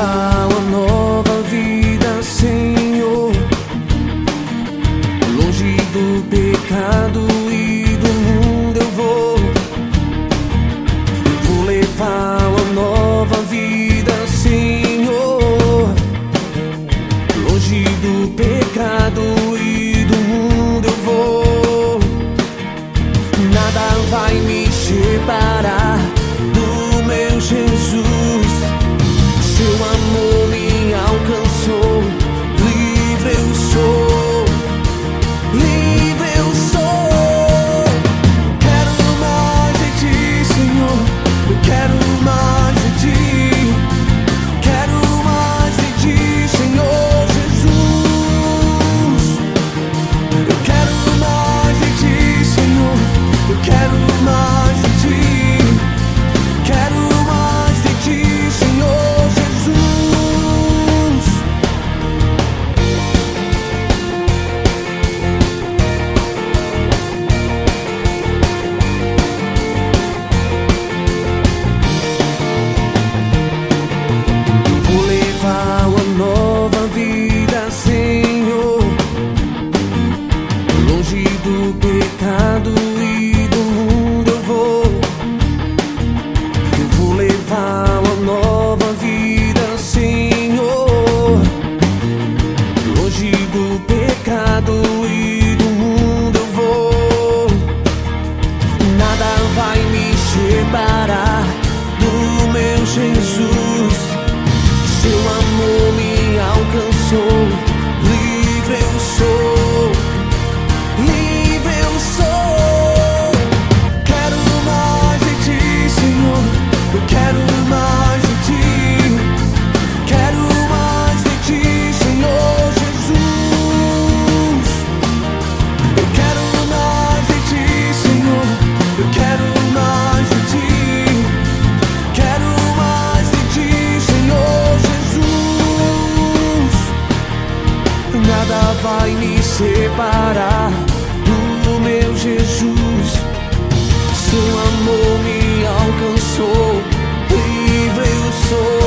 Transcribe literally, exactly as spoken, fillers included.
levar uma nova vida, Senhor, longe do pecado e do mundo eu vou. Eu vou levar uma nova vida, Senhor, longe do pecado e do mundo eu vou. Nada vai me separar do meu Jesus. Seu amor me alcançou. Livre eu sou, livre eu sou. Quero mais de ti, Senhor. Eu quero mais de ti. Quero mais de ti, Senhor Jesus. Eu quero mais de ti, Senhor. Eu quero mais de ti. Quero mais de ti, Senhor Jesus. Vou levar uma nova vida, Senhor, longe do pecado e do mundo eu vou. Eu vou levar uma nova vida, Senhor, longe do pecado e do mundo eu vou. Nada vai me separar do meu Jesus. Seu amor me alcançou. Livre eu sou, livre eu sou. Quero mais de ti, Senhor. Eu quero mais de ti. Quero mais de ti, Senhor Jesus. Eu quero mais de ti, Senhor. Eu quero mais de ti. Quero mais de ti, Senhor Jesus. Nada vai me separar do meu Jesus. Seu amor me alcançou. Livre eu sou.